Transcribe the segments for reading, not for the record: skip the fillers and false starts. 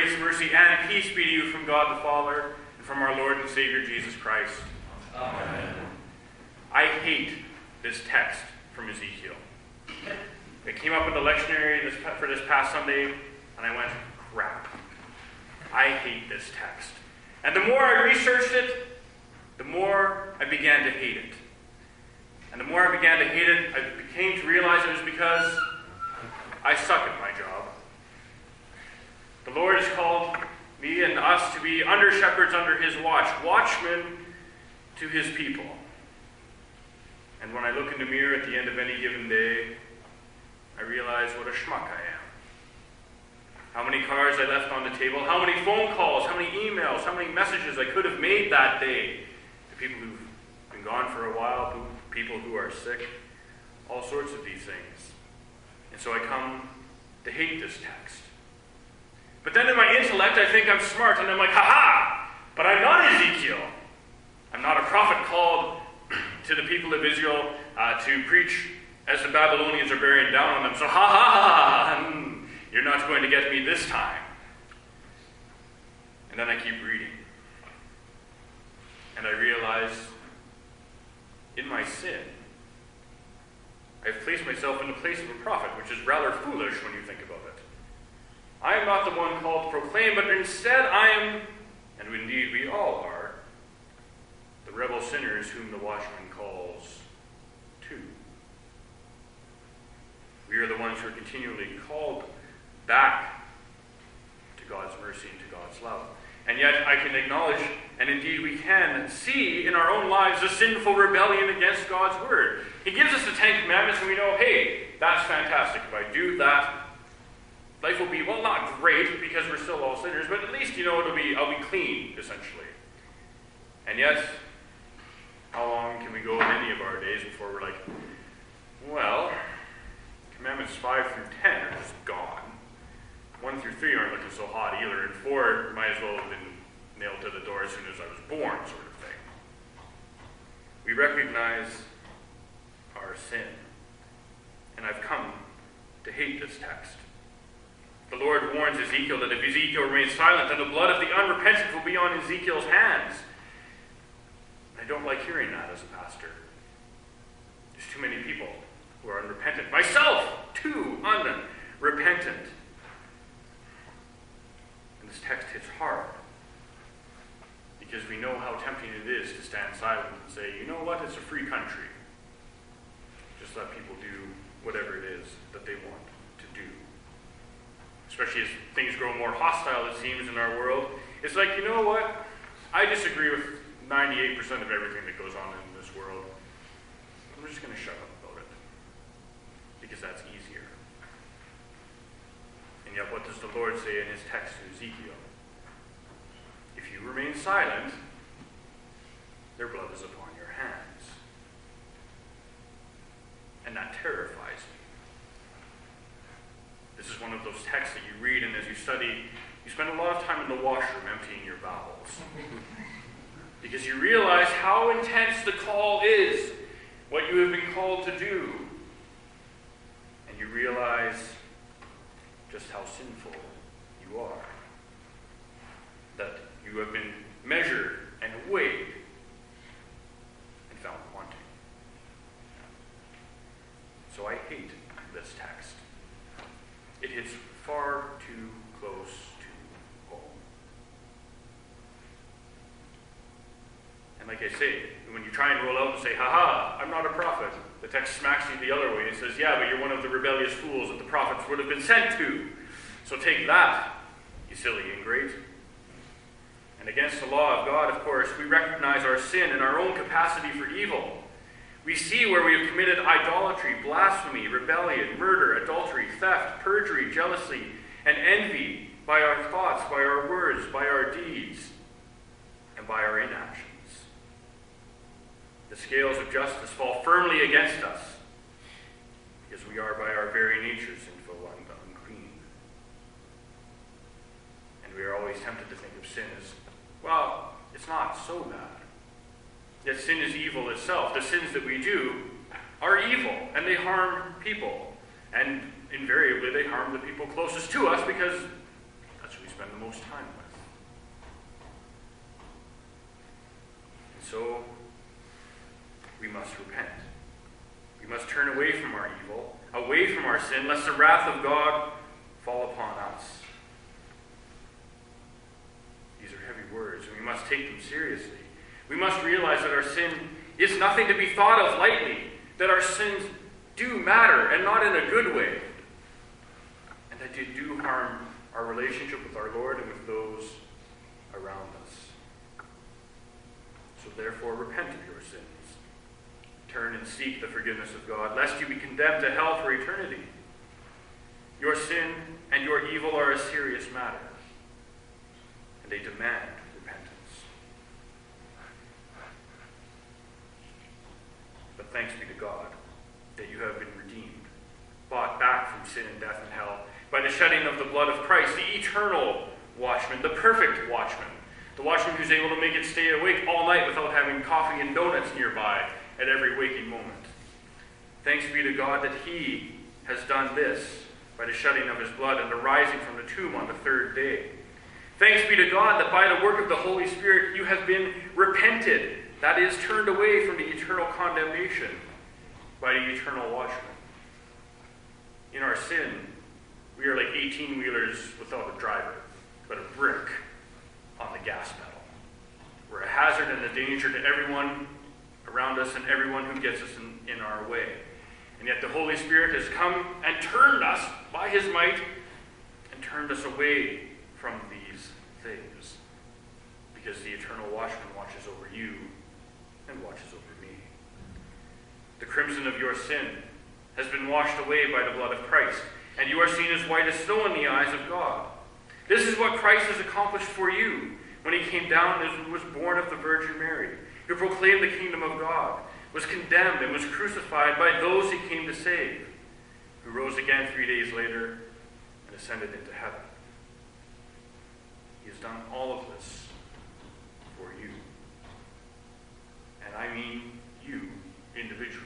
grace, mercy, and peace be to you from God the Father and from our Lord and Savior Jesus Christ. Amen. I hate this text from Ezekiel. It came up in the lectionary for this past Sunday, and I went, crap. I hate this text. And the more I researched it, the more I began to hate it. And the more I began to hate it, I came to realize it was because I suck at my job. The Lord has called me and us to be under-shepherds under his watch, watchmen to his people. And when I look in the mirror at the end of any given day, I realize what a schmuck I am. How many cards I left on the table, how many phone calls, how many emails, how many messages I could have made that day to people who've been gone for a while, people who are sick, all sorts of these things. And so I come to hate this text. But then in my intellect, I think I'm smart, and I'm like, ha-ha! But I'm not Ezekiel. I'm not a prophet called to the people of Israel to preach as the Babylonians are bearing down on them. So ha-ha-ha! You're not going to get me this time. And then I keep reading. And I realize, in my sin, I've placed myself in the place of a prophet, which is rather foolish when you think about it. I am not the one called to proclaim, but instead I am, and indeed we all are, the rebel sinners whom the watchman calls to. We are the ones who are continually called back to God's mercy and to God's love. And yet I can acknowledge, and indeed we can see in our own lives, the sinful rebellion against God's word. He gives us the Ten Commandments, and we know, hey, that's fantastic. If I do that, life will be, well, not great, because we're still all sinners, but at least, I'll be clean, essentially. And yet, how long can we go in any of our days before we're like, well, Commandments 5 through 10 are just gone. 1 through 3 aren't looking so hot either, and 4 might as well have been nailed to the door as soon as I was born, sort of thing. We recognize our sin, and I've come to hate this text. The Lord warns Ezekiel that if Ezekiel remains silent, then the blood of the unrepentant will be on Ezekiel's hands. I don't like hearing that as a pastor. There's too many people who are unrepentant. Myself, too, unrepentant. And this text hits hard, because we know how tempting it is to stand silent and say, you know what, it's a free country. Just let people do whatever it is that they want to do. Especially as things grow more hostile, it seems, in our world. It's like, you know what? I disagree with 98% of everything that goes on in this world. I'm just going to shut up about it, because that's easier. And yet, what does the Lord say in his text to Ezekiel? If you remain silent, their blood is upon your hands. And that terrifies me. This is one of those texts that you read, and as you study, you spend a lot of time in the washroom emptying your bowels. Because you realize how intense the call is, what you have been called to do. And you realize just how sinful you are. That you have been measured and weighed and found wanting. So I hate this text. It hits far too close to home. And like I say, when you try and roll out and say, ha-ha, I'm not a prophet, the text smacks you the other way and says, yeah, but you're one of the rebellious fools that the prophets would have been sent to. So take that, you silly ingrate. And against the law of God, of course, we recognize our sin and our own capacity for evil. We see where we have committed idolatry, blasphemy, rebellion, murder, adultery, theft, perjury, jealousy, and envy by our thoughts, by our words, by our deeds, and by our inactions. The scales of justice fall firmly against us, because we are by our very nature sinful and unclean. And we are always tempted to think of sin as, well, it's not so bad. Yet sin is evil itself. The sins that we do are evil, and they harm people. And invariably, they harm the people closest to us, because that's who we spend the most time with. And so, we must repent. We must turn away from our evil, away from our sin, lest the wrath of God fall upon us. These are heavy words, and we must take them seriously. We must realize that our sin is nothing to be thought of lightly, that our sins do matter, and not in a good way, and that they do harm our relationship with our Lord and with those around us. So therefore, repent of your sins. Turn and seek the forgiveness of God, lest you be condemned to hell for eternity. Your sin and your evil are a serious matter, and they demand repentance. But thanks be to God that you have been redeemed, bought back from sin and death and hell, by the shedding of the blood of Christ, the eternal watchman, the perfect watchman, the watchman who's able to make it stay awake all night without having coffee and donuts nearby at every waking moment. Thanks be to God that he has done this by the shedding of his blood and the rising from the tomb on the third day. Thanks be to God that by the work of the Holy Spirit you have been repented, that is, turned away from the eternal condemnation by the eternal watchman. In our sin, we are like 18-wheelers without a driver, but a brick on the gas pedal. We're a hazard and a danger to everyone around us and everyone who gets us in our way. And yet the Holy Spirit has come and turned us by his might and turned us away from these things, because the eternal watchman watches over you and watches over me. The crimson of your sin has been washed away by the blood of Christ, and you are seen as white as snow in the eyes of God. This is what Christ has accomplished for you when he came down and was born of the Virgin Mary, who proclaimed the kingdom of God, was condemned and was crucified by those he came to save, who rose again 3 days later and ascended into heaven. He has done all of this for you. And I mean you individually.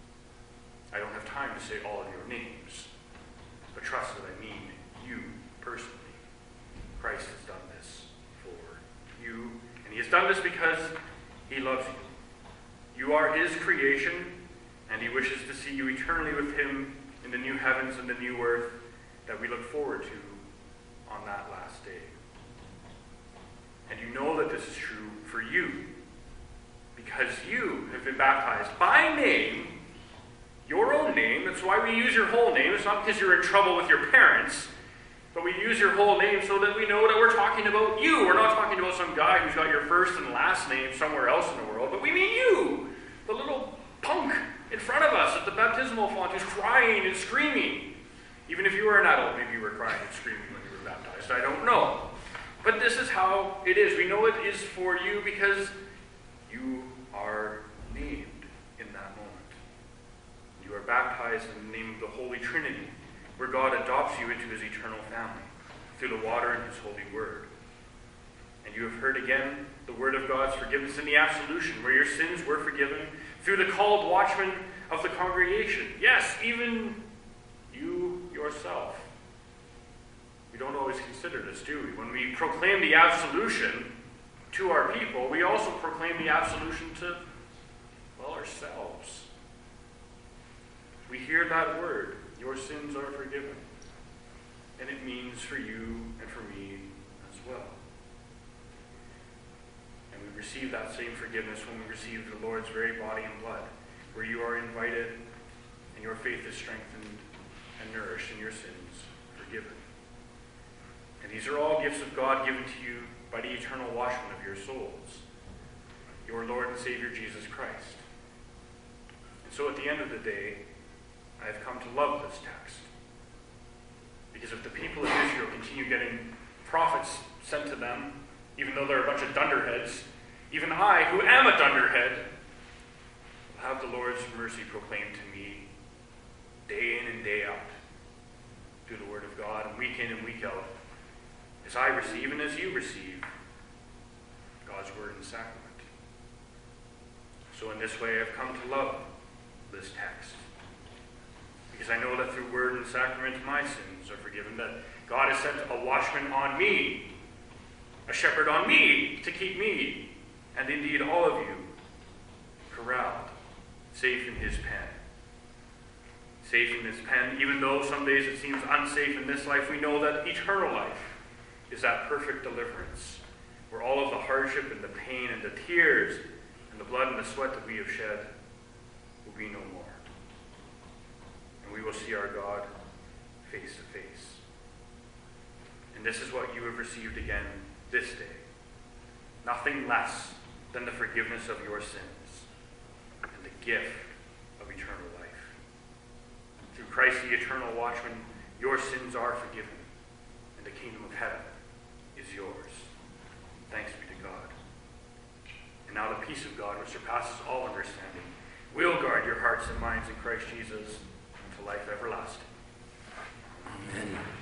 I don't have time to say all of your names, but trust that I mean you personally. Christ has done this for you, and he has done this because he loves you. You are his creation, and he wishes to see you eternally with him in the new heavens and the new earth that we look forward to on that last day. And you know that this is true for you, because you have been baptized by name, your own name. That's why we use your whole name. It's not because you're in trouble with your parents, but we use your whole name so that we know that we're talking about you. We're not talking about some guy who's got your first and last name somewhere else in the world, but we mean you, the little punk in front of us at the baptismal font who's crying and screaming. Even if you were an adult, maybe you were crying and screaming when you were baptized. I don't know. But this is how it is. We know it is for you because you are named in that moment. You are baptized in the name of the Holy Trinity, where God adopts you into his eternal family through the water and his holy word. And you have heard again the word of God's forgiveness in the absolution, where your sins were forgiven through the called watchman of the congregation. Yes, even you yourself. We don't always consider this, do we? When we proclaim the absolution to our people, we also proclaim the absolution to, well, ourselves. We hear that word, your sins are forgiven. And it means for you and for me as well. And we receive that same forgiveness when we receive the Lord's very body and blood, where you are invited and your faith is strengthened and nourished and your sins forgiven. And these are all gifts of God given to you by the eternal watchman of your souls, your Lord and Savior Jesus Christ. And so at the end of the day, I have come to love this text. Because if the people of Israel continue getting prophets sent to them, even though they're a bunch of dunderheads, even I, who am a dunderhead, will have the Lord's mercy proclaimed to me day in and day out through the word of God, and week in and week out, as I receive and as you receive God's word and sacrament. So in this way I've come to love this text, because I know that through word and sacrament my sins are forgiven, that God has sent a watchman on me, a shepherd on me, to keep me, and indeed all of you, corralled, safe in his pen. Safe in his pen, even though some days it seems unsafe in this life, we know that eternal life is that perfect deliverance, where all of the hardship and the pain and the tears and the blood and the sweat that we have shed will be no more. And we will see our God face to face. And this is what you have received again this day. Nothing less than the forgiveness of your sins and the gift of eternal life. Through Christ the eternal watchman, your sins are forgiven, and the kingdom of heaven is yours. Thanks be to God. And now the peace of God, which surpasses all understanding, will guard your hearts and minds in Christ Jesus unto life everlasting. Amen.